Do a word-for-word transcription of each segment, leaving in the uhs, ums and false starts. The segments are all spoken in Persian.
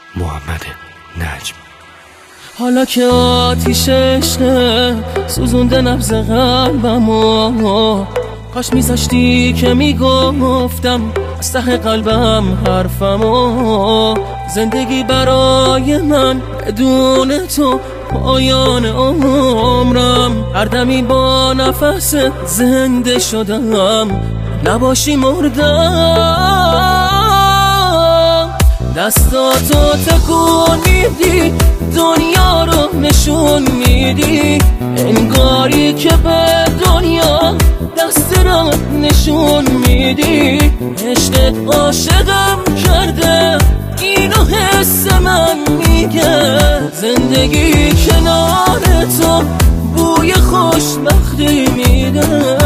محمد نجم. حالا که آتیش عشق سوزونده نبض قلبمو، کاش میذاشتی که میگفتم از ته قلبم حرفمو. زندگی برای من بدون تو پایان عمرم، هر دمی با نفس زنده شدم، نباشی مردم. دستاتو تکون میدی، دنیا رو نشون میدی، انگاری که به دنیا دست را نشون میدی. عشقت عاشقم کرده، اینو حس من میگه. زندگی کنار تو بوی خوشبختی میده.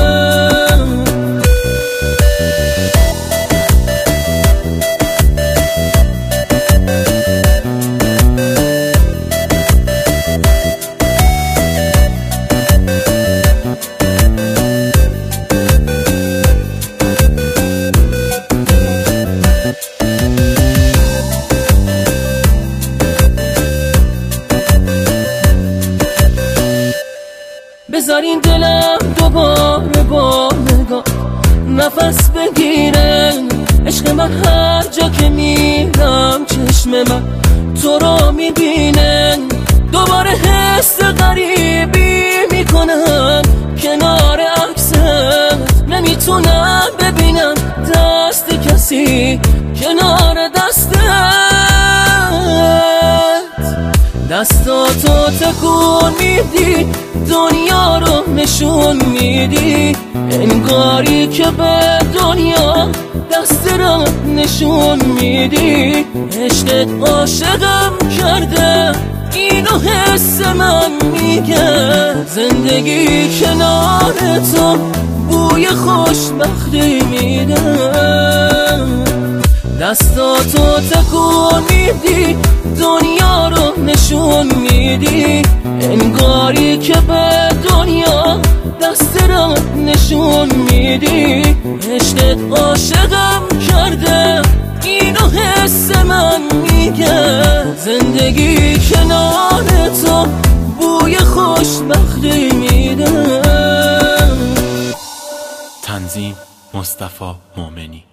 بذارین دلم دوباره با نگاه نفس بگیره. عشق من هر جا که میرم چشم من تو رو میبینه. دوباره حس غریبی میکنم کنار عکست، نمیتونم ببینم دست کسی کنار دستت. دستاتو تکون میدی، دنیا رو نشون میدی، انگاری که به دنیا دست را نشون میدی. عشقت عاشقم کرده، اینو حس من میگه. زندگی کنار تو بوی خوشبختی میده. دستاتو تکون میدی، دنیا رو نشون میدی، انگاری که به دنیا دست را نشون میدی. عشقت عاشقم کرده، اینو حس من میگه. زندگی کنار تو بوی خوشبختی میده. تنظیم مصطفی مومنی.